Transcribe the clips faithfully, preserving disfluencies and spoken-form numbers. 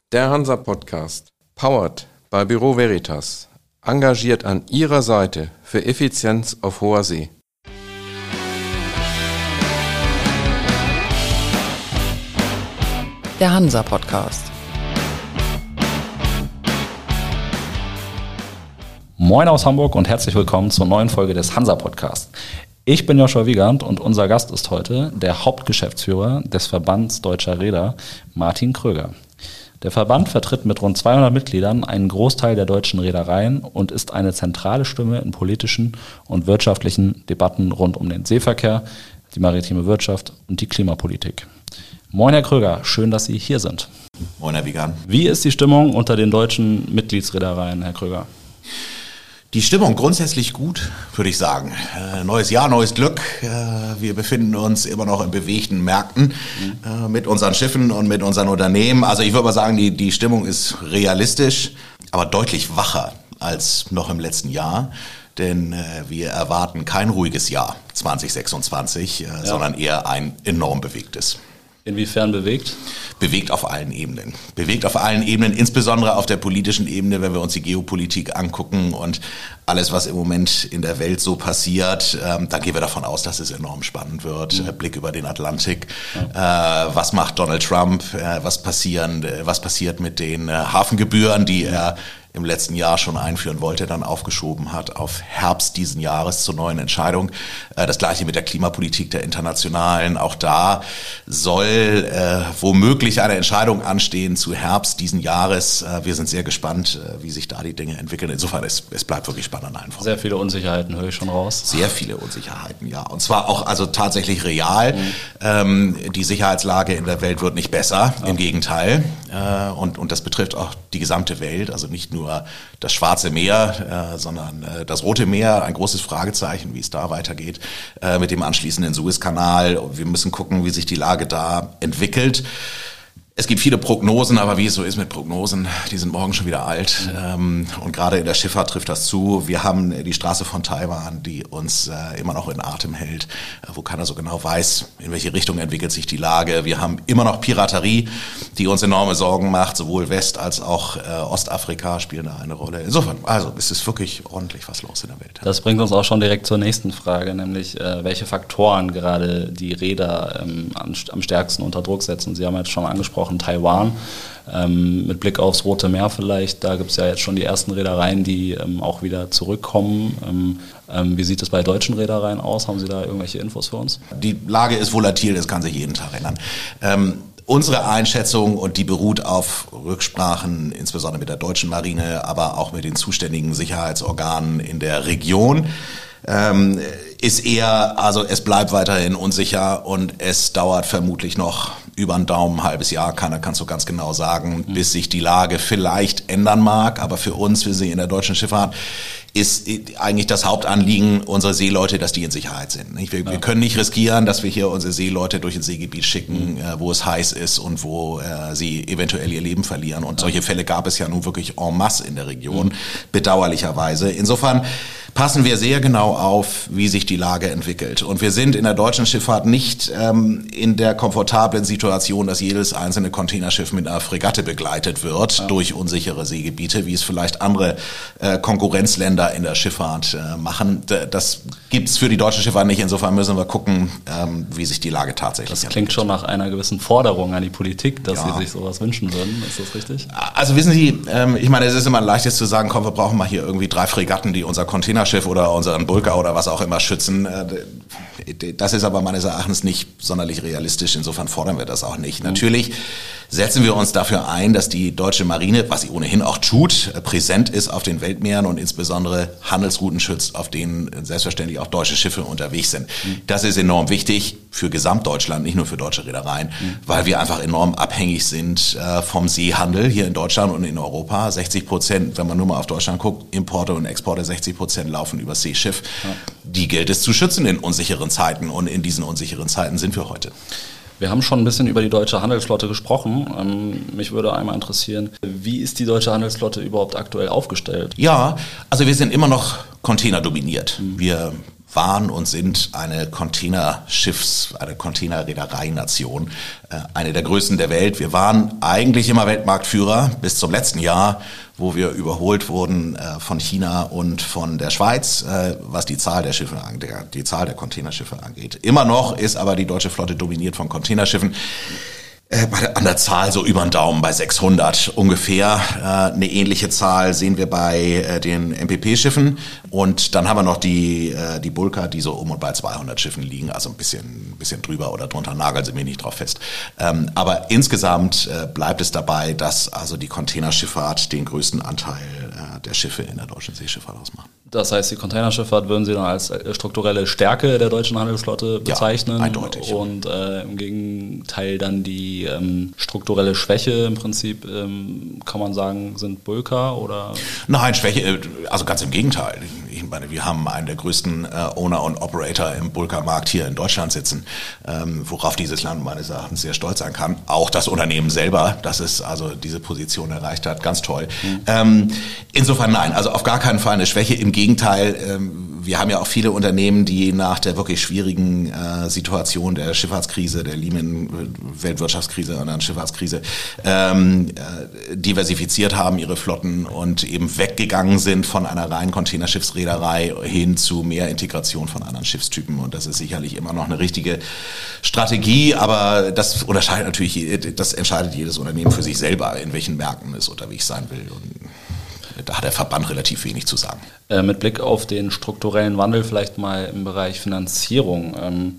Der Hansa-Podcast, powered by Büro Veritas, engagiert an Ihrer Seite für Effizienz auf hoher See. Der Hansa-Podcast. Moin aus Hamburg und herzlich willkommen zur neuen Folge des Hansa-Podcasts. Ich bin Joshua Wiegand und unser Gast ist heute der Hauptgeschäftsführer des Verbands Deutscher Reeder, Martin Kröger. Der Verband vertritt mit rund zweihundert Mitgliedern einen Großteil der deutschen Reedereien und ist eine zentrale Stimme in politischen und wirtschaftlichen Debatten rund um den Seeverkehr, die maritime Wirtschaft und die Klimapolitik. Moin Herr Kröger, schön, dass Sie hier sind. Moin Herr Wiegand. Wie ist die Stimmung unter den deutschen Mitgliedsreedereien, Herr Kröger? Die Stimmung grundsätzlich gut, würde ich sagen. Äh, neues Jahr, neues Glück. Äh, wir befinden uns immer noch in bewegten Märkten äh, mit unseren Schiffen und mit unseren Unternehmen. Also ich würde mal sagen, die, die Stimmung ist realistisch, aber deutlich wacher als noch im letzten Jahr. Denn äh, wir erwarten kein ruhiges Jahr zwanzig sechsundzwanzig, äh, ja. sondern eher ein enorm bewegtes. Inwiefern bewegt? Bewegt auf allen Ebenen. Bewegt auf allen Ebenen, insbesondere auf der politischen Ebene, wenn wir uns die Geopolitik angucken und alles, was im Moment in der Welt so passiert, ähm, dann gehen wir davon aus, dass es enorm spannend wird. Mhm. Blick über den Atlantik. Ja. Äh, was macht Donald Trump? Äh, was passieren, äh, was passiert mit den äh, Hafengebühren, die er im letzten Jahr schon einführen wollte, dann aufgeschoben hat auf Herbst diesen Jahres zur neuen Entscheidung. Das gleiche mit der Klimapolitik der Internationalen. Auch da soll äh, womöglich eine Entscheidung anstehen zu Herbst diesen Jahres. Äh, wir sind sehr gespannt, äh, wie sich da die Dinge entwickeln. Insofern, es, es bleibt wirklich spannend einfach. Sehr viele Unsicherheiten höre ich schon raus. Sehr viele Unsicherheiten, ja. Und zwar auch also tatsächlich real. Mhm. Ähm, die Sicherheitslage in der Welt wird nicht besser, ja. Im Gegenteil. Äh, und, und das betrifft auch die gesamte Welt, also nicht nur das Schwarze Meer, äh, sondern äh, das Rote Meer, ein großes Fragezeichen, wie es da weitergeht, äh, mit dem anschließenden Suezkanal. Wir müssen gucken, wie sich die Lage da entwickelt. Es gibt viele Prognosen, aber wie es so ist mit Prognosen, die sind morgen schon wieder alt. Ähm, und gerade in der Schifffahrt trifft das zu. Wir haben die Straße von Taiwan, die uns äh, immer noch in Atem hält, äh, wo keiner so genau weiß, in welche Richtung entwickelt sich die Lage. Wir haben immer noch Piraterie, die uns enorme Sorgen macht. Sowohl West- als auch äh, Ostafrika spielen da eine Rolle. Insofern, also es ist wirklich ordentlich was los in der Welt. Das bringt uns auch schon direkt zur nächsten Frage, nämlich äh, welche Faktoren gerade die Reeder ähm, am, am stärksten unter Druck setzen. Sie haben jetzt schon angesprochen, Taiwan, ähm, mit Blick aufs Rote Meer vielleicht, da gibt es ja jetzt schon die ersten Reedereien, die ähm, auch wieder zurückkommen. Ähm, ähm, wie sieht es bei deutschen Reedereien aus? Haben Sie da irgendwelche Infos für uns? Die Lage ist volatil, das kann sich jeden Tag ändern. Ähm, unsere Einschätzung, und die beruht auf Rücksprachen, insbesondere mit der deutschen Marine, aber auch mit den zuständigen Sicherheitsorganen in der Region, ähm, ist eher, also es bleibt weiterhin unsicher und es dauert vermutlich noch über einen Daumen, ein halbes Jahr, keiner kann es so ganz genau sagen, mhm. bis sich die Lage vielleicht ändern mag. Aber für uns, wir sind in der deutschen Schifffahrt, ist eigentlich das Hauptanliegen unserer Seeleute, dass die in Sicherheit sind. Wir, ja. wir können nicht riskieren, dass wir hier unsere Seeleute durch ein Seegebiet schicken, mhm. wo es heiß ist und wo äh, sie eventuell ihr Leben verlieren. Und ja. solche Fälle gab es ja nun wirklich en masse in der Region, mhm. bedauerlicherweise. Insofern passen wir sehr genau auf, wie sich die Lage entwickelt. Und wir sind in der deutschen Schifffahrt nicht ähm, in der komfortablen Situation, dass jedes einzelne Containerschiff mit einer Fregatte begleitet wird ja. durch unsichere Seegebiete, wie es vielleicht andere äh, Konkurrenzländer in der Schifffahrt äh, machen. Das gibt's für die deutsche Schifffahrt nicht. Insofern müssen wir gucken, ähm, wie sich die Lage tatsächlich das entwickelt. Das klingt schon nach einer gewissen Forderung an die Politik, dass ja. sie sich sowas wünschen würden. Ist das richtig? Also wissen Sie, ähm, ich meine, es ist immer leicht jetzt zu sagen, komm, wir brauchen mal hier irgendwie drei Fregatten, die unser Containerschiff oder unseren Bulker oder was auch immer schützen. Das ist aber meines Erachtens nicht sonderlich realistisch. Insofern fordern wir das auch nicht. Mhm. Natürlich setzen wir uns dafür ein, dass die deutsche Marine, was sie ohnehin auch tut, präsent ist auf den Weltmeeren und insbesondere Handelsrouten schützt, auf denen selbstverständlich auch deutsche Schiffe unterwegs sind. Mhm. Das ist enorm wichtig für Gesamtdeutschland, nicht nur für deutsche Reedereien, mhm. weil wir einfach enorm abhängig sind äh, vom Seehandel hier in Deutschland und in Europa. sechzig Prozent, wenn man nur mal auf Deutschland guckt, Importe und Exporte, sechzig Prozent laufen über Seeschiff. Ja. Die gilt es zu schützen in unsicheren Zeiten und in diesen unsicheren Zeiten sind wir heute. Wir haben schon ein bisschen über die deutsche Handelsflotte gesprochen. Ähm, mich würde einmal interessieren, wie ist die deutsche Handelsflotte überhaupt aktuell aufgestellt? Ja, also wir sind immer noch containerdominiert. Mhm. Wir waren und sind eine Containerschiffs-, eine Containerreederei-Nation, äh, eine der größten der Welt. Wir waren eigentlich immer Weltmarktführer bis zum letzten Jahr, wo wir überholt wurden äh, von China und von der Schweiz, äh, was die Zahl der Schiffe angeht, die Zahl der Containerschiffe angeht. Immer noch ist aber die deutsche Flotte dominiert von Containerschiffen. Äh, bei der, an der Zahl so über den Daumen bei sechshundert ungefähr. Äh, eine ähnliche Zahl sehen wir bei äh, den M P P-Schiffen. Und dann haben wir noch die äh, die Bulker, die so um und bei zweihundert Schiffen liegen. Also ein bisschen ein bisschen drüber oder drunter, nageln Sie mich nicht drauf fest. Ähm, aber insgesamt äh, bleibt es dabei, dass also die Containerschifffahrt den größten Anteil äh, der Schiffe in der deutschen Seeschifffahrt ausmacht. Das heißt, die Containerschifffahrt würden Sie dann als strukturelle Stärke der deutschen Handelsflotte bezeichnen? Ja, eindeutig. Und äh, im Gegenteil dann die ähm, strukturelle Schwäche im Prinzip, ähm, kann man sagen, sind Bulker oder? Nein, Schwäche, also ganz im Gegenteil. Ich meine, wir haben einen der größten äh, Owner und Operator im Bulkermarkt hier in Deutschland sitzen, ähm, worauf dieses Land meines Erachtens sehr stolz sein kann. Auch das Unternehmen selber, dass es also diese Position erreicht hat, ganz toll. Mhm. Ähm, insofern nein, also auf gar keinen Fall eine Schwäche. Im Gegenteil, ähm, wir haben ja auch viele Unternehmen, die nach der wirklich schwierigen äh, Situation der Schifffahrtskrise, der Lehman-Weltwirtschaftskrise und dann Schifffahrtskrise, ähm, äh, diversifiziert haben ihre Flotten und eben weggegangen sind von einer reinen Containerschiffsreederei hin zu mehr Integration von anderen Schiffstypen. Und das ist sicherlich immer noch eine richtige Strategie, aber das unterscheidet natürlich, das entscheidet jedes Unternehmen für sich selber, in welchen Märkten es unterwegs sein will. Und da hat der Verband relativ wenig zu sagen. Äh, mit Blick auf den strukturellen Wandel vielleicht mal im Bereich Finanzierung. Ähm,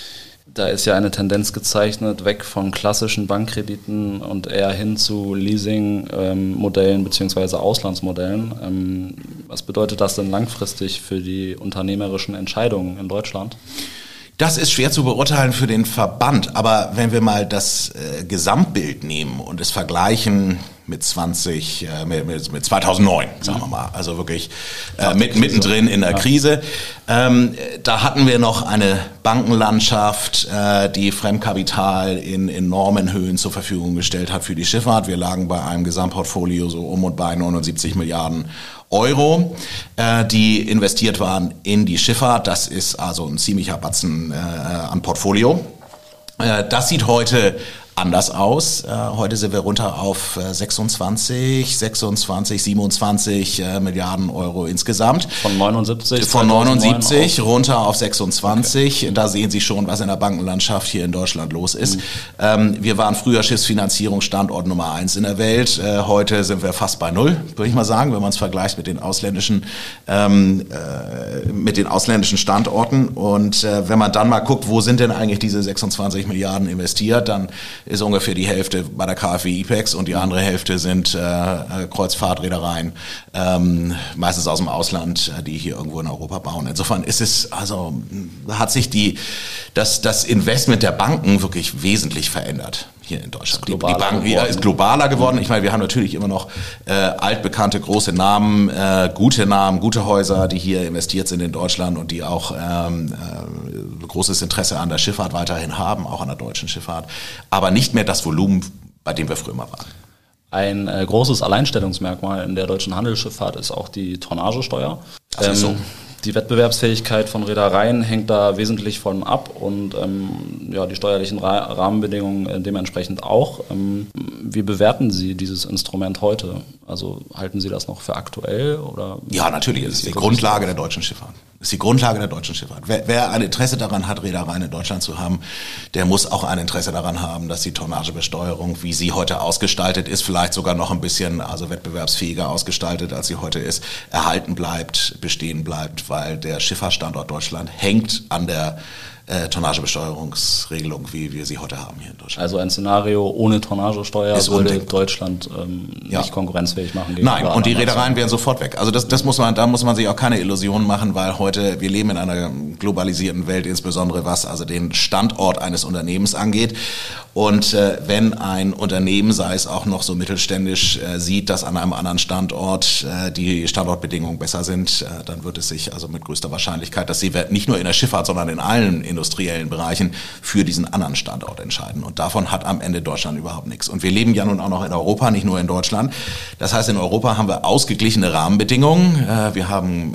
da ist ja eine Tendenz gezeichnet, weg von klassischen Bankkrediten und eher hin zu Leasing-Modellen ähm, bzw. Auslandsmodellen. Ähm, was bedeutet das denn langfristig für die unternehmerischen Entscheidungen in Deutschland? Das ist schwer zu beurteilen für den Verband, aber wenn wir mal das äh, Gesamtbild nehmen und es vergleichen mit zwanzig, äh, mit, mit zweitausendneun, sagen wir mal, also wirklich äh, mit, mittendrin in der ja. Krise. Ähm, da hatten wir noch eine Bankenlandschaft, äh, die Fremdkapital in enormen Höhen zur Verfügung gestellt hat für die Schifffahrt. Wir lagen bei einem Gesamtportfolio so um und bei neunundsiebzig Milliarden Euro, äh, die investiert waren in die Schifffahrt. Das ist also ein ziemlicher Batzen äh, an Portfolio. Äh, das sieht heute anders aus. Äh, heute sind wir runter auf äh, sechsundzwanzig, sechsundzwanzig, siebenundzwanzig äh, Milliarden Euro insgesamt. Von neunundsiebzig? Von neunundsiebzig auf runter auf sechsundzwanzig. Okay. Da sehen Sie schon, was in der Bankenlandschaft hier in Deutschland los ist. Mhm. Ähm, wir waren früher Schiffsfinanzierungsstandort Nummer eins in der Welt. Äh, heute sind wir fast bei null, würde ich mal sagen, wenn man es vergleicht mit den ausländischen, ähm, äh, mit den ausländischen Standorten. Und äh, wenn man dann mal guckt, wo sind denn eigentlich diese sechsundzwanzig Milliarden investiert, dann ist ungefähr die Hälfte bei der K f W IPEX und die andere Hälfte sind äh, Kreuzfahrtreedereien, ähm, meistens aus dem Ausland, äh, die hier irgendwo in Europa bauen. Insofern ist es, also hat sich die das das Investment der Banken wirklich wesentlich verändert hier in Deutschland. Die, die Banken ja, ist globaler geworden. Ich meine, wir haben natürlich immer noch äh, altbekannte große Namen, äh, gute Namen, gute Häuser, die hier investiert sind in Deutschland und die auch ähm, äh, großes Interesse an der Schifffahrt weiterhin haben, auch an der deutschen Schifffahrt. Aber nicht mehr das Volumen, bei dem wir früher mal waren. Ein äh, großes Alleinstellungsmerkmal in der deutschen Handelsschifffahrt ist auch die Tonnagesteuer. Das ähm, ist so. Die Wettbewerbsfähigkeit von Reedereien hängt da wesentlich von ab und ähm, ja, die steuerlichen Ra- Rahmenbedingungen äh, dementsprechend auch. Ähm, wie bewerten Sie dieses Instrument heute? Also halten Sie das noch für aktuell? Oder ja, natürlich. Es ist die Grundlage der deutschen Schifffahrt. Das ist die Grundlage der deutschen Schifffahrt. Wer, wer ein Interesse daran hat, Reedereien in Deutschland zu haben, der muss auch ein Interesse daran haben, dass die Tonnagebesteuerung, wie sie heute ausgestaltet ist, vielleicht sogar noch ein bisschen also wettbewerbsfähiger ausgestaltet, als sie heute ist, erhalten bleibt, bestehen bleibt, weil der Schifffahrtsstandort Deutschland hängt an der äh, Tonnagebesteuerungsregelung, wie wir sie heute haben hier in Deutschland. Also ein Szenario ohne Tonnagesteuer ist würde undenkbar. Deutschland ähm, ja. nicht konkurrenzfähig machen. Nein, und die Reedereien wären sofort weg. Also das, das muss man, da muss man sich auch keine Illusionen machen, weil heute, wir leben in einer globalisierten Welt, insbesondere was also den Standort eines Unternehmens angeht. Und äh, wenn ein Unternehmen, sei es auch noch so mittelständisch, äh, sieht, dass an einem anderen Standort äh, die Standortbedingungen besser sind, äh, dann wird es sich also mit größter Wahrscheinlichkeit, dass sie nicht nur in der Schifffahrt, sondern in allen industriellen Bereichen für diesen anderen Standort entscheiden. Und davon hat am Ende Deutschland überhaupt nichts. Und wir leben ja nun auch noch in Europa, nicht nur in Deutschland. Das heißt, in Europa haben wir ausgeglichene Rahmenbedingungen. Äh, wir haben äh,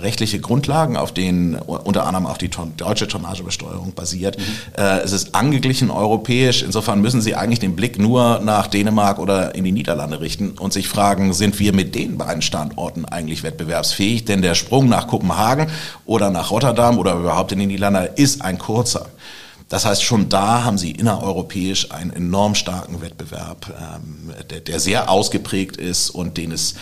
rechtliche Grundlagen, auf denen unter anderem auch die ton- deutsche Tonnagebesteuerung basiert. Mhm. Äh, es ist angeglichen europäisch. Insofern müssen Sie eigentlich den Blick nur nach Dänemark oder in die Niederlande richten und sich fragen, sind wir mit den beiden Standorten eigentlich wettbewerbsfähig? Denn der Sprung nach Kopenhagen oder nach Rotterdam oder überhaupt in die Niederlande ist ein kurzer. Das heißt, schon da haben sie innereuropäisch einen enorm starken Wettbewerb, ähm, der, der sehr ausgeprägt ist und den es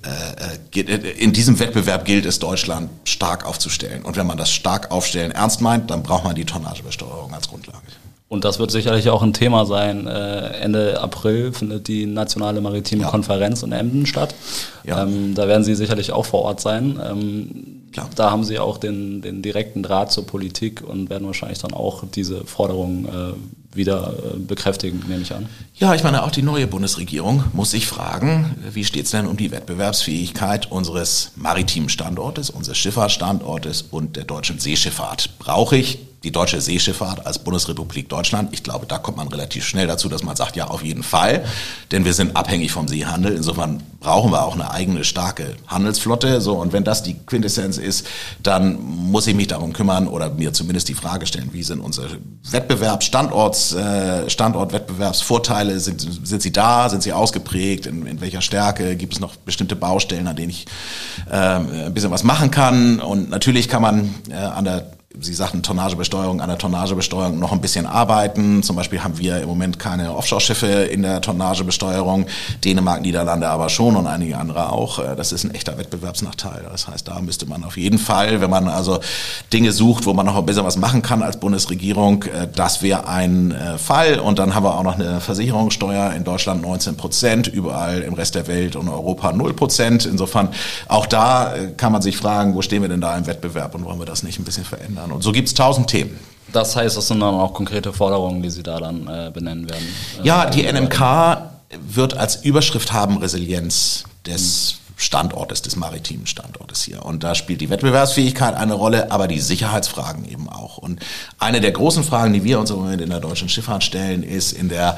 äh, in diesem Wettbewerb gilt es, Deutschland stark aufzustellen. Und wenn man das stark aufstellen ernst meint, dann braucht man die Tonnagebesteuerung als Grundlage. Und das wird sicherlich auch ein Thema sein. Ende April findet die nationale maritime ja. Konferenz in Emden statt. Ja. Ähm, da werden Sie sicherlich auch vor Ort sein. Ähm, Klar. Da haben Sie auch den, den direkten Draht zur Politik und werden wahrscheinlich dann auch diese Forderungen äh, wieder äh, bekräftigen, nehme ich an. Ja, ich meine, auch die neue Bundesregierung muss sich fragen, wie steht es denn um die Wettbewerbsfähigkeit unseres maritimen Standortes, unseres Schifffahrtsstandortes und der deutschen Seeschifffahrt? Brauche ich die deutsche Seeschifffahrt als Bundesrepublik Deutschland? Ich glaube, da kommt man relativ schnell dazu, dass man sagt, ja, auf jeden Fall, denn wir sind abhängig vom Seehandel. Insofern brauchen wir auch eine eigene starke Handelsflotte. So, und wenn das die Quintessenz ist, dann muss ich mich darum kümmern oder mir zumindest die Frage stellen, wie sind unsere Wettbewerbsstandorts, äh, Standortwettbewerbsvorteile? Sind, sind sie da? Sind sie ausgeprägt? In, in welcher Stärke? Gibt es noch bestimmte Baustellen, an denen ich äh, ein bisschen was machen kann? Und natürlich kann man äh, an der Sie sagten Tonnagebesteuerung, an der Tonnagebesteuerung noch ein bisschen arbeiten. Zum Beispiel haben wir im Moment keine Offshore-Schiffe in der Tonnagebesteuerung. Dänemark, Niederlande aber schon und einige andere auch. Das ist ein echter Wettbewerbsnachteil. Das heißt, da müsste man auf jeden Fall, wenn man also Dinge sucht, wo man noch ein bisschen was machen kann als Bundesregierung, das wäre ein Fall. Und dann haben wir auch noch eine Versicherungssteuer in Deutschland neunzehn Prozent, überall im Rest der Welt und Europa null Prozent. Insofern auch da kann man sich fragen, wo stehen wir denn da im Wettbewerb und wollen wir das nicht ein bisschen verändern? Und so gibt es tausend Themen. Das heißt, das sind dann auch konkrete Forderungen, die Sie da dann äh, benennen werden? Ja, die N M K wird als Überschrift haben Resilienz des Standortes, des maritimen Standortes hier. Und da spielt die Wettbewerbsfähigkeit eine Rolle, aber die Sicherheitsfragen eben auch. Und eine der großen Fragen, die wir uns im Moment in der deutschen Schifffahrt stellen, ist in der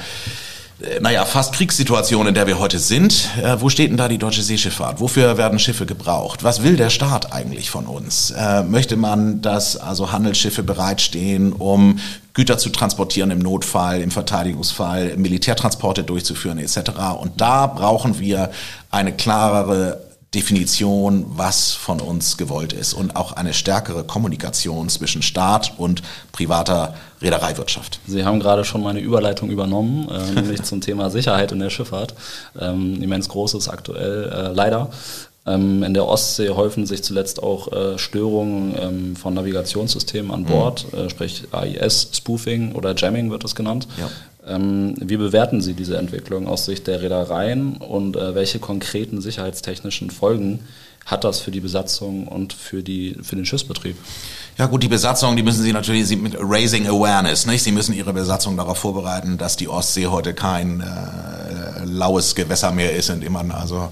naja, fast Kriegssituation, in der wir heute sind. Äh, wo steht denn da die deutsche Seeschifffahrt? Wofür werden Schiffe gebraucht? Was will der Staat eigentlich von uns? Äh, möchte man, dass also Handelsschiffe bereitstehen, um Güter zu transportieren im Notfall, im Verteidigungsfall, Militärtransporte durchzuführen et cetera. Und da brauchen wir eine klarere Definition, was von uns gewollt ist und auch eine stärkere Kommunikation zwischen Staat und privater Reedereiwirtschaft. Sie haben gerade schon meine Überleitung übernommen, äh, nämlich zum Thema Sicherheit in der Schifffahrt. Ähm, immens großes aktuell, äh, leider. Ähm, in der Ostsee häufen sich zuletzt auch äh, Störungen ähm, von Navigationssystemen an Bord, mhm. äh, sprich A I S-Spoofing oder Jamming wird es genannt. Ja. Ähm, wie bewerten Sie diese Entwicklung aus Sicht der Reedereien und äh, welche konkreten sicherheitstechnischen Folgen hat das für die Besatzung und für, die, für den Schiffsbetrieb? Ja gut, die Besatzung, die müssen Sie natürlich mit Raising Awareness, nicht? Sie müssen Ihre Besatzung darauf vorbereiten, dass die Ostsee heute kein äh, laues Gewässer mehr ist, in dem man also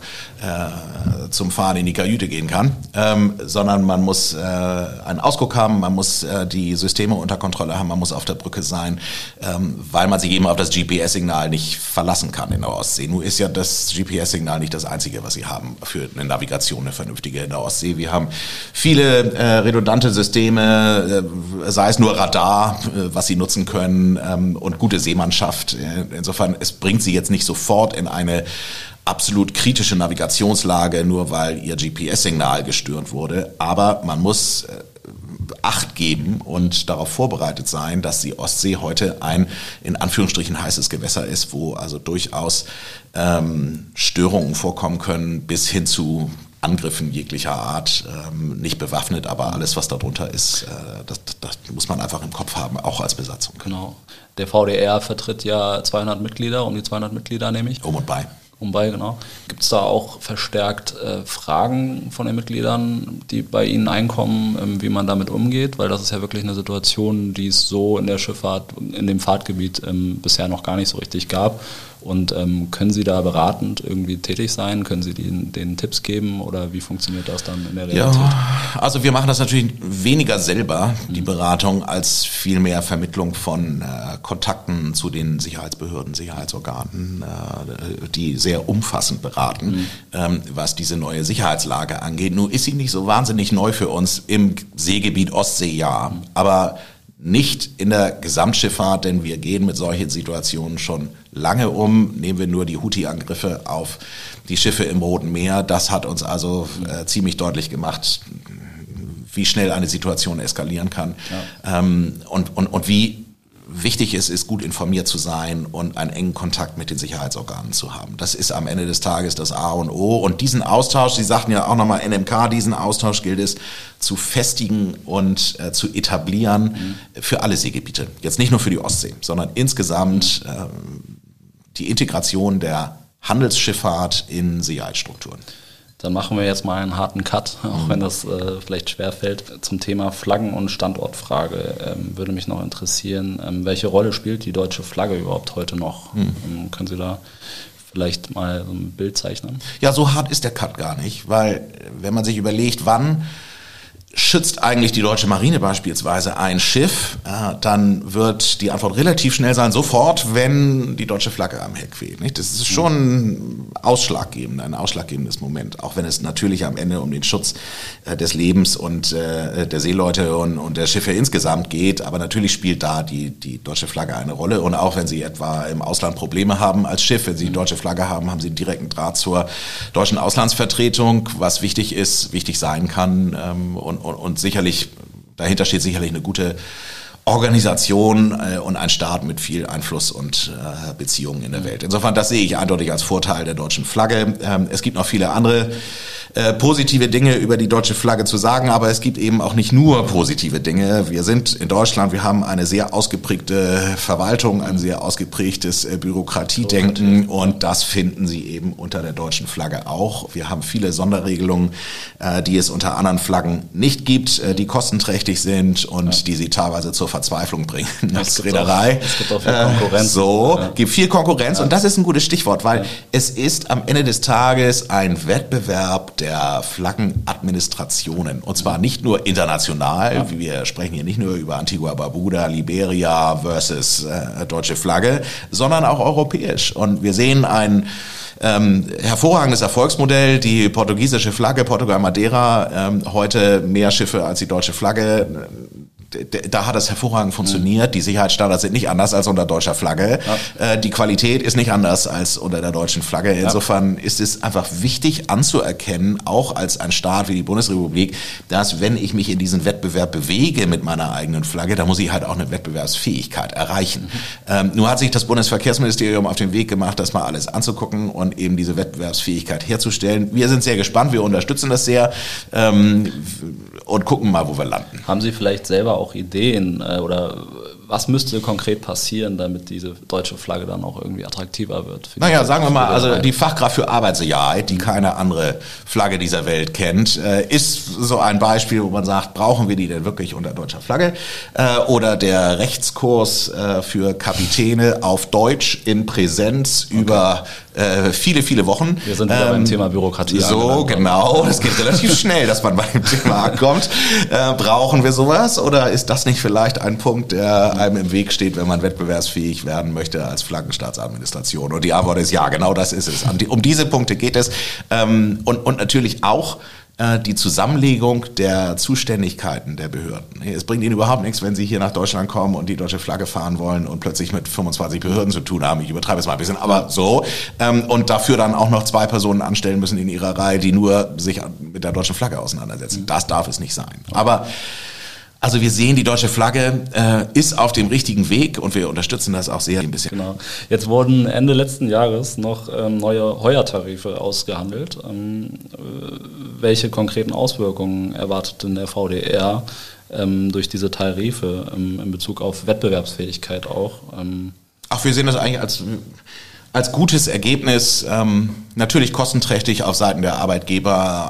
äh, zum Fahren in die Kajüte gehen kann, ähm, sondern man muss äh, einen Ausguck haben, man muss äh, die Systeme unter Kontrolle haben, man muss auf der Brücke sein, ähm, weil man sich eben auf das G P S-Signal nicht verlassen kann in der Ostsee. Nun ist ja das G P S-Signal nicht das Einzige, was Sie haben für eine Navigation, eine vernünftige in der Ostsee. Wir haben viele äh, redundante Systeme, sei es nur Radar, was sie nutzen können, und gute Seemannschaft. Insofern, es bringt sie jetzt nicht sofort in eine absolut kritische Navigationslage, nur weil ihr G P S-Signal gestört wurde. Aber man muss Acht geben und darauf vorbereitet sein, dass die Ostsee heute ein in Anführungsstrichen heißes Gewässer ist, wo also durchaus ähm, Störungen vorkommen können, bis hin zu Angriffen jeglicher Art, ähm, nicht bewaffnet, aber alles, was darunter ist, äh, das, das muss man einfach im Kopf haben, auch als Besatzung. Genau. Der V D R vertritt ja zweihundert Mitglieder, um die zweihundert Mitglieder nehme ich. Um und bei. Um bei, genau. Gibt es da auch verstärkt äh, Fragen von den Mitgliedern, die bei Ihnen einkommen, ähm, wie man damit umgeht? Weil das ist ja wirklich eine Situation, die es so in der Schifffahrt, in dem Fahrtgebiet ähm, bisher noch gar nicht so richtig gab. Und ähm, können Sie da beratend irgendwie tätig sein? Können Sie denen, denen Tipps geben oder wie funktioniert das dann in der Realität? Ja, also wir machen das natürlich weniger selber, die Beratung, als vielmehr Vermittlung von äh, Kontakten zu den Sicherheitsbehörden, Sicherheitsorganen, äh, die sehr umfassend beraten, mhm. ähm, was diese neue Sicherheitslage angeht. Nun ist sie nicht so wahnsinnig neu für uns im Seegebiet Ostsee, ja, mhm. aber nicht in der Gesamtschifffahrt, denn wir gehen mit solchen Situationen schon lange um. Nehmen wir nur die Houthi-Angriffe auf die Schiffe im Roten Meer. Das hat uns also äh, ziemlich deutlich gemacht, wie schnell eine Situation eskalieren kann. Ja. Ähm, und, und, und wie wichtig es ist, gut informiert zu sein und einen engen Kontakt mit den Sicherheitsorganen zu haben. Das ist am Ende des Tages das A und O. Und diesen Austausch, Sie sagten ja auch nochmal N M K, diesen Austausch gilt es zu festigen und äh, zu etablieren mhm. für alle Seegebiete. Jetzt nicht nur für die Ostsee, sondern insgesamt äh, die Integration der Handelsschifffahrt in Sicherheitsstrukturen. Dann machen wir jetzt mal einen harten Cut, auch wenn das äh, vielleicht schwerfällt. Zum Thema Flaggen- und Standortfrage ähm, würde mich noch interessieren, ähm, welche Rolle spielt die deutsche Flagge überhaupt heute noch? Mhm. Ähm, können Sie da vielleicht mal so ein Bild zeichnen? Ja, so hart ist der Cut gar nicht, weil wenn man sich überlegt, wann schützt eigentlich die deutsche Marine beispielsweise ein Schiff, äh, dann wird die Antwort relativ schnell sein, sofort, wenn die deutsche Flagge am Heck weht. Nicht? Das ist schon ausschlaggebend, ein ausschlaggebendes Moment, auch wenn es natürlich am Ende um den Schutz äh, des Lebens und äh, der Seeleute und, und der Schiffe insgesamt geht, aber natürlich spielt da die, die deutsche Flagge eine Rolle und auch wenn Sie etwa im Ausland Probleme haben als Schiff, wenn Sie die deutsche Flagge haben, haben Sie einen direkten Draht zur deutschen Auslandsvertretung, was wichtig ist, wichtig sein kann ähm, und Und, und sicherlich, dahinter steht sicherlich eine gute Organisation äh, und ein Staat mit viel Einfluss und äh, Beziehungen in der Welt. Insofern, das sehe ich eindeutig als Vorteil der deutschen Flagge. Ähm, es gibt noch viele andere äh, positive Dinge über die deutsche Flagge zu sagen, aber es gibt eben auch nicht nur positive Dinge. Wir sind in Deutschland, wir haben eine sehr ausgeprägte Verwaltung, ein sehr ausgeprägtes äh, Bürokratiedenken und das finden Sie eben unter der deutschen Flagge auch. Wir haben viele Sonderregelungen, äh, die es unter anderen Flaggen nicht gibt, äh, die kostenträchtig sind und ja. die Sie teilweise zur Verzweiflung bringen als Reederei. Es gibt auch viel Konkurrenz. Äh, so, ja. gibt viel Konkurrenz ja. und das ist ein gutes Stichwort, weil ja. es ist am Ende des Tages ein Wettbewerb der Flaggenadministrationen und zwar nicht nur international, ja. wir sprechen hier nicht nur über Antigua Barbuda, Liberia versus äh, deutsche Flagge, sondern auch europäisch und wir sehen ein Ähm, hervorragendes Erfolgsmodell, die portugiesische Flagge, Portugal Madeira, ähm, heute mehr Schiffe als die deutsche Flagge. Da hat es hervorragend funktioniert. Die Sicherheitsstandards sind nicht anders als unter deutscher Flagge. Ja. Die Qualität ist nicht anders als unter der deutschen Flagge. Insofern ja. ist es einfach wichtig anzuerkennen, auch als ein Staat wie die Bundesrepublik, dass wenn ich mich in diesen Wettbewerb bewege mit meiner eigenen Flagge, da muss ich halt auch eine Wettbewerbsfähigkeit erreichen. Mhm. Ähm, nur hat sich das Bundesverkehrsministerium auf den Weg gemacht, das mal alles anzugucken und eben diese Wettbewerbsfähigkeit herzustellen. Wir sind sehr gespannt, wir unterstützen das sehr ähm, und gucken mal, wo wir landen. Haben Sie vielleicht selber auch Ideen äh, oder was müsste konkret passieren, damit diese deutsche Flagge dann auch irgendwie attraktiver wird? Naja, sagen wir mal, also die Fachkraft für Arbeitssicherheit, die keine andere Flagge dieser Welt kennt, äh, ist so ein Beispiel, wo man sagt, brauchen wir die denn wirklich unter deutscher Flagge? Äh, oder der Rechtskurs äh, für Kapitäne auf Deutsch in Präsenz okay. über äh, viele, viele Wochen. Wir sind wieder ähm, beim Thema Bürokratie. So, genau. Das geht relativ schnell, dass man bei dem Thema ankommt. Äh, brauchen wir sowas? Oder ist das nicht vielleicht ein Punkt, der einem im Weg steht, wenn man wettbewerbsfähig werden möchte als Flaggenstaatsadministration? Und die Antwort ist ja, genau das ist es. Um diese Punkte geht es. Ähm, und, und natürlich auch äh, die Zusammenlegung der Zuständigkeiten der Behörden. Es bringt Ihnen überhaupt nichts, wenn Sie hier nach Deutschland kommen und die deutsche Flagge fahren wollen und plötzlich mit fünfundzwanzig Behörden zu tun haben. Ich übertreibe es mal ein bisschen, aber so. Ähm, und dafür dann auch noch zwei Personen anstellen müssen in ihrer Reihe, die nur sich mit der deutschen Flagge auseinandersetzen. Das darf es nicht sein. Aber also wir sehen, die deutsche Flagge äh, ist auf dem richtigen Weg und wir unterstützen das auch sehr ein bisschen. Genau. Jetzt wurden Ende letzten Jahres noch ähm, neue Heuertarife ausgehandelt. Ähm, äh, welche konkreten Auswirkungen erwartet denn der V D R ähm, durch diese Tarife ähm, in Bezug auf Wettbewerbsfähigkeit auch? Ähm Ach, wir sehen das eigentlich als als gutes Ergebnis, ähm, natürlich kostenträchtig auf Seiten der Arbeitgeber,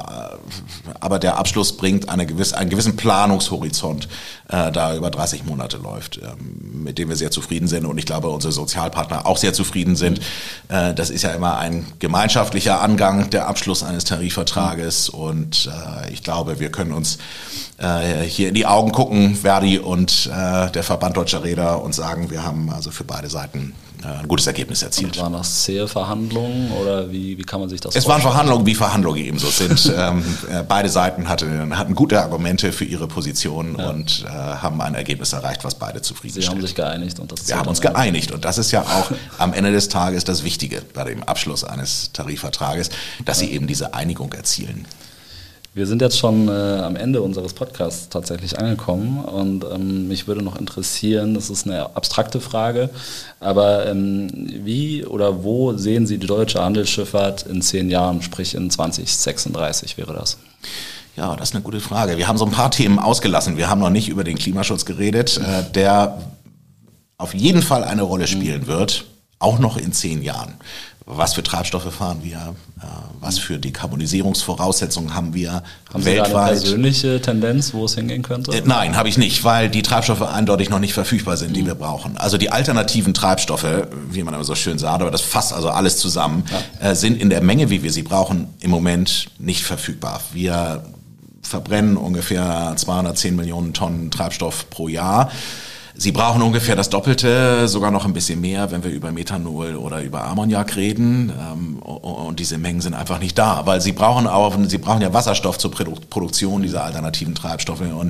aber der Abschluss bringt eine gewisse, einen gewissen Planungshorizont, äh, da über dreißig Monate läuft, ähm, mit dem wir sehr zufrieden sind und ich glaube, unsere Sozialpartner auch sehr zufrieden sind. Äh, das ist ja immer ein gemeinschaftlicher Angang, der Abschluss eines Tarifvertrages und äh, ich glaube, wir können uns äh, hier in die Augen gucken, Verdi und äh, der Verband Deutscher Räder, und sagen, wir haben also für beide Seiten ein gutes Ergebnis erzielt. Und waren das zähe Verhandlungen oder wie, wie kann man sich das es vorstellen? Es waren Verhandlungen, wie Verhandlungen eben so sind. ähm, äh, beide Seiten hatten, hatten gute Argumente für ihre Position ja. und äh, haben ein Ergebnis erreicht, was beide zufriedenstellt. Sie haben sich geeinigt. Und das Wir haben uns geeinigt und das ist ja auch am Ende des Tages das Wichtige bei dem Abschluss eines Tarifvertrages, dass ja. sie eben diese Einigung erzielen. Wir sind jetzt schon äh, am Ende unseres Podcasts tatsächlich angekommen und ähm, mich würde noch interessieren, das ist eine abstrakte Frage, aber ähm, wie oder wo sehen Sie die deutsche Handelsschifffahrt in zehn Jahren, sprich in zwanzig sechsunddreißig wäre das? Ja, das ist eine gute Frage. Wir haben so ein paar Themen ausgelassen. Wir haben noch nicht über den Klimaschutz geredet, äh, der auf jeden Fall eine Rolle spielen wird, auch noch in zehn Jahren. Was für Treibstoffe fahren wir? Was für Dekarbonisierungsvoraussetzungen haben wir haben weltweit? Sie da eine persönliche Tendenz, wo es hingehen könnte? Äh, nein, habe ich nicht, weil die Treibstoffe eindeutig noch nicht verfügbar sind, die mhm. wir brauchen. Also die alternativen Treibstoffe, wie man aber so schön sagt, aber das fasst also alles zusammen, ja. äh, sind in der Menge, wie wir sie brauchen, im Moment nicht verfügbar. Wir verbrennen ungefähr zweihundertzehn Millionen Tonnen Treibstoff pro Jahr. Sie brauchen ungefähr das Doppelte, sogar noch ein bisschen mehr, wenn wir über Methanol oder über Ammoniak reden. Und diese Mengen sind einfach nicht da, weil sie brauchen auch, sie brauchen ja Wasserstoff zur Produktion dieser alternativen Treibstoffe. Und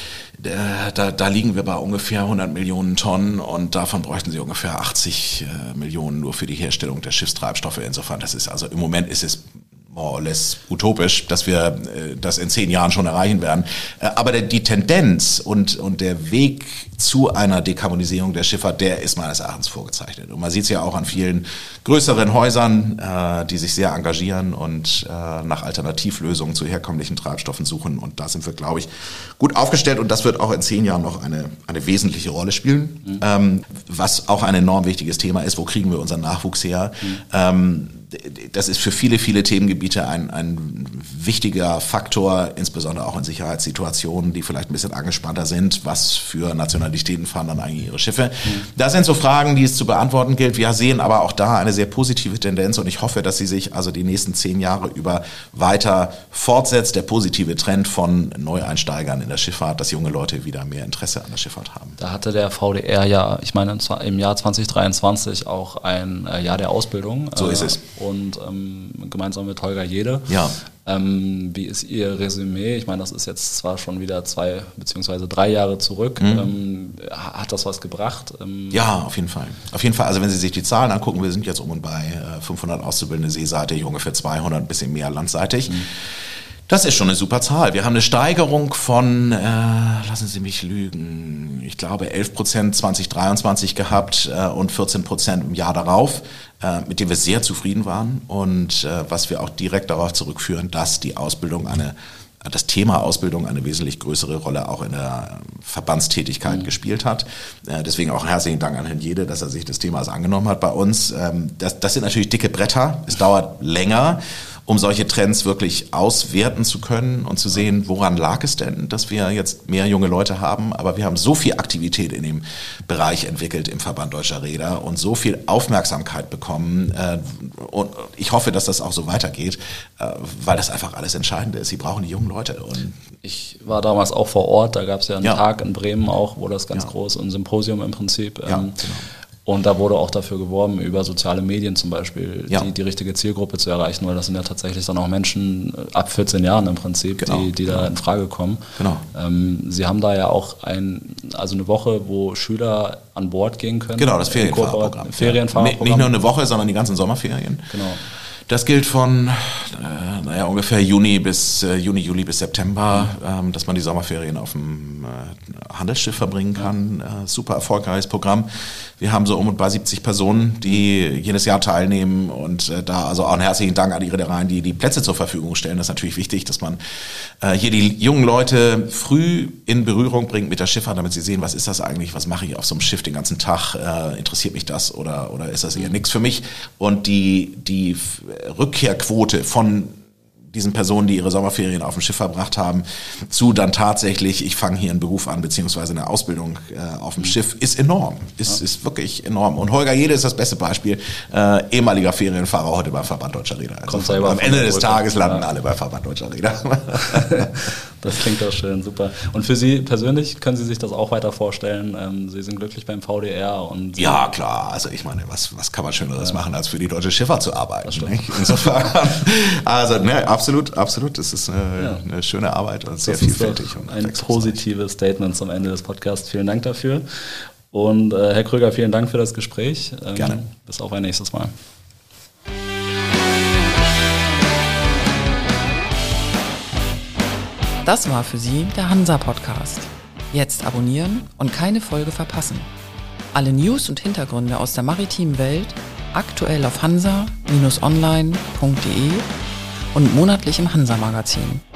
da, da liegen wir bei ungefähr hundert Millionen Tonnen und davon bräuchten sie ungefähr achtzig Millionen nur für die Herstellung der Schiffstreibstoffe. Insofern, das ist also im Moment ist es more or less utopisch, dass wir äh, das in zehn Jahren schon erreichen werden. Äh, aber der, die Tendenz und, und der Weg zu einer Dekarbonisierung der Schifffahrt, der ist meines Erachtens vorgezeichnet. Und man sieht es ja auch an vielen größeren Häusern, äh, die sich sehr engagieren und äh, nach Alternativlösungen zu herkömmlichen Treibstoffen suchen. Und da sind wir, glaube ich, gut aufgestellt. Und das wird auch in zehn Jahren noch eine, eine wesentliche Rolle spielen. Mhm. Ähm, was auch ein enorm wichtiges Thema ist, wo kriegen wir unseren Nachwuchs her? Mhm. Ähm, Das ist für viele, viele Themengebiete ein, ein wichtiger Faktor, insbesondere auch in Sicherheitssituationen, die vielleicht ein bisschen angespannter sind. Was für Nationalitäten fahren dann eigentlich ihre Schiffe? Mhm. Das sind so Fragen, die es zu beantworten gilt. Wir sehen aber auch da eine sehr positive Tendenz und ich hoffe, dass sie sich also die nächsten zehn Jahre über weiter fortsetzt. Der positive Trend von Neueinsteigern in der Schifffahrt, dass junge Leute wieder mehr Interesse an der Schifffahrt haben. Da hatte der V D R ja, ich meine im Jahr zwanzig dreiundzwanzig auch ein Jahr der Ausbildung. So ist es. Und ähm, gemeinsam mit Holger Jede. Ja. Ähm, wie ist Ihr Resümee? Ich meine, das ist jetzt zwar schon wieder zwei beziehungsweise drei Jahre zurück. Mhm. Ähm, hat das was gebracht? Ähm ja, auf jeden Fall. Auf jeden Fall. Also wenn Sie sich die Zahlen angucken, wir sind jetzt um und bei äh, fünfhundert Auszubildende seeseitig, ungefähr zweihundert, ein bisschen mehr landseitig. Mhm. Das ist schon eine super Zahl. Wir haben eine Steigerung von, äh, lassen Sie mich lügen, ich glaube elf Prozent zwanzig dreiundzwanzig gehabt äh, und vierzehn Prozent im Jahr darauf, äh, mit dem wir sehr zufrieden waren und äh, was wir auch direkt darauf zurückführen, dass die Ausbildung eine das Thema Ausbildung eine wesentlich größere Rolle auch in der Verbandstätigkeit mhm. gespielt hat. Äh, deswegen auch herzlichen Dank an Herrn Jede, dass er sich des Themas angenommen hat bei uns. Ähm, das, das sind natürlich dicke Bretter. Es dauert länger, um solche Trends wirklich auswerten zu können und zu sehen, woran lag es denn, dass wir jetzt mehr junge Leute haben. Aber wir haben so viel Aktivität in dem Bereich entwickelt im Verband Deutscher Räder und so viel Aufmerksamkeit bekommen. Äh, und ich hoffe, dass das auch so weitergeht, äh, weil das einfach alles Entscheidende ist. Sie brauchen die jungen Leute. Und ich war damals auch vor Ort, da gab es ja einen ja. Tag in Bremen auch, wo das ganz ja. groß, ein Symposium im Prinzip. Ja, ähm, genau. Und da wurde auch dafür geworben, über soziale Medien zum Beispiel ja. die, die richtige Zielgruppe zu erreichen, weil das sind ja tatsächlich dann auch Menschen ab vierzehn Jahren im Prinzip, genau. die, die genau. da in Frage kommen. Genau. Ähm, Sie haben da ja auch ein, also eine Woche, wo Schüler an Bord gehen können. Genau, das Ferienfahrerprogramm. Ferienfahrerprogramm. Nicht nur eine Woche, sondern die ganzen Sommerferien. Genau. Das gilt von äh, naja, ungefähr Juni bis äh, Juni, Juli bis September, ähm, dass man die Sommerferien auf dem äh, Handelsschiff verbringen kann. Äh, super erfolgreiches Programm. Wir haben so um und bei siebzig Personen, die jedes Jahr teilnehmen und äh, da also auch einen herzlichen Dank an die Reedereien, die die Plätze zur Verfügung stellen. Das ist natürlich wichtig, dass man äh, hier die jungen Leute früh in Berührung bringt mit der Schifffahrt, damit sie sehen, was ist das eigentlich, was mache ich auf so einem Schiff den ganzen Tag, äh, interessiert mich das oder oder ist das eher nichts für mich? Und die die Rückkehrquote von diesen Personen, die ihre Sommerferien auf dem Schiff verbracht haben, zu dann tatsächlich, ich fange hier einen Beruf an, beziehungsweise eine Ausbildung äh, auf dem Schiff, ist enorm. Ist, ja. ist wirklich enorm. Und Holger Jede ist das beste Beispiel. Äh, ehemaliger Ferienfahrer, heute beim Verband Deutscher Reeder. Also am Ende des Tages landen ja. alle bei Verband Deutscher Reeder. Das klingt doch schön, super. Und für Sie persönlich, können Sie sich das auch weiter vorstellen? Ähm, Sie sind glücklich beim V D R und... Ja, klar. Also ich meine, was, was kann man Schöneres ja. machen, als für die Deutsche Schifffahrt zu arbeiten? Nicht? Insofern, also ne, absolut, absolut. Es ist eine, ja. eine schöne Arbeit und sehr vielfältig. Und ein positives Statement zum Ende des Podcasts. Vielen Dank dafür. Und äh, Herr Kröger, vielen Dank für das Gespräch. Ähm, Gerne. Bis auf ein nächstes Mal. Das war für Sie der Hansa-Podcast. Jetzt abonnieren und keine Folge verpassen. Alle News und Hintergründe aus der maritimen Welt aktuell auf hansa Bindestrich online Punkt de und monatlich im Hansa-Magazin.